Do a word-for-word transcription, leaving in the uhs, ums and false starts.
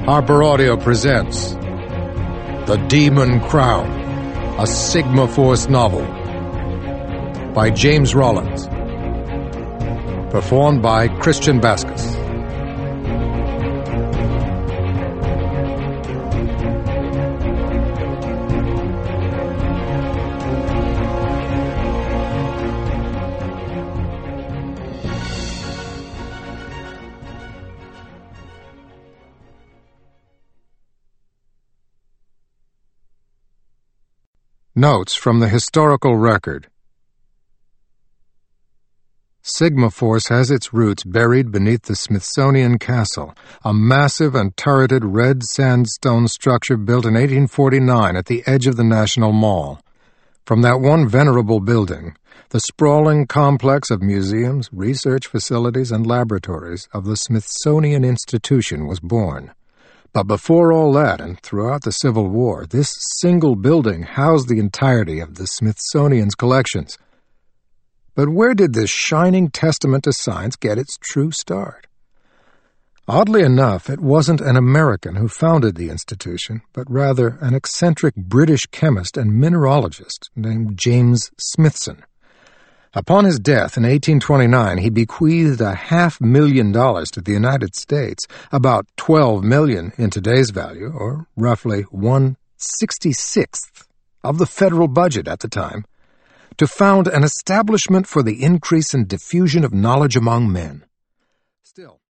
Harper Audio presents The Demon Crown, a Sigma Force novel by James Rollins, performed by Christian Vasquez. Notes from the historical record. Sigma Force has its roots buried beneath the Smithsonian Castle, a massive and turreted red sandstone structure built in eighteen forty-nine at the edge of the National Mall. From that one venerable building, the sprawling complex of museums, research facilities, and laboratories of the Smithsonian Institution was born. But before all that, and throughout the Civil War, this single building housed the entirety of the Smithsonian's collections. But where did this shining testament to science get its true start? Oddly enough, it wasn't an American who founded the institution, but rather an eccentric British chemist and mineralogist named James Smithson. Upon his death in eighteen twenty-nine, he bequeathed a half million dollars to the United States, about twelve million in today's value, or roughly one sixty-sixth of the federal budget at the time, to found an establishment for the increase and diffusion of knowledge among men. Still,